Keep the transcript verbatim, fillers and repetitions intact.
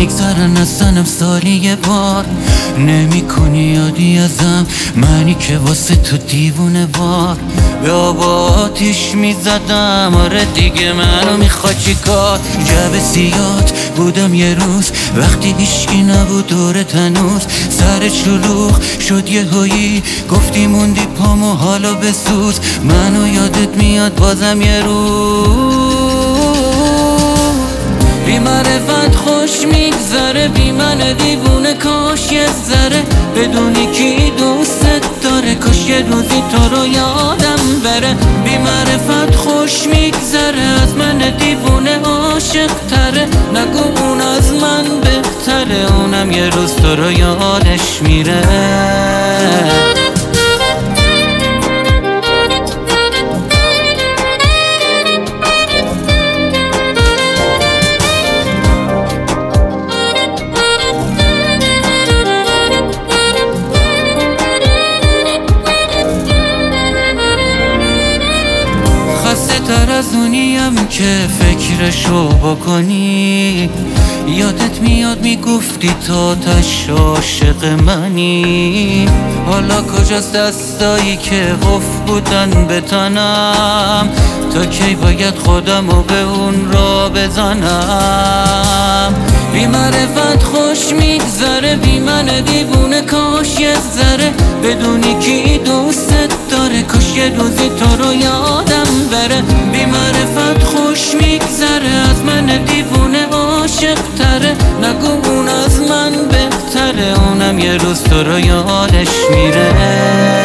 میگذرن از سنم سالی یه بار، نمی کنی یادی ازم، منی که واسه تو دیوونه وار به آب آتیش میزدم. آره دیگه منو میخواد چی کار؟ جب سیات بودم یه روز وقتی هیچکی نبود دورت هنوز، سر شلوغ شد یه هایی گفتی موندی پامو حالا بسوز. منو یادت میاد بازم یه روز، بی معرفت خوش میگذره، بی من دیوونه کاش یه ذره بدونی کی دوستت داره، کاش یه روزی تو رو یادم بره. بی معرفت خوش میگذره، از من دیوونه عاشق تره، نگو اون از من بهتره، اونم یه روز تو رو یادش میره. خسته تر از اونیم که فکرشو بکنی، یادت میاد میگفتی تا تش عاشق منی، حالا کجاست دستایی که قفل بودن بتنم، تا کی باید خودمو به اون را بزنم. بی معرفت خوش میگذره، بی من دیوونه کاش یه ذره بدونی کی دوستت داره، کاش یه روزی تو رو یادم بره. بی معرفت خوش میگذره، از من دیوونه عاشق تره، نگو اون از من بهتره، اونم یه روز تو رو یادش میره.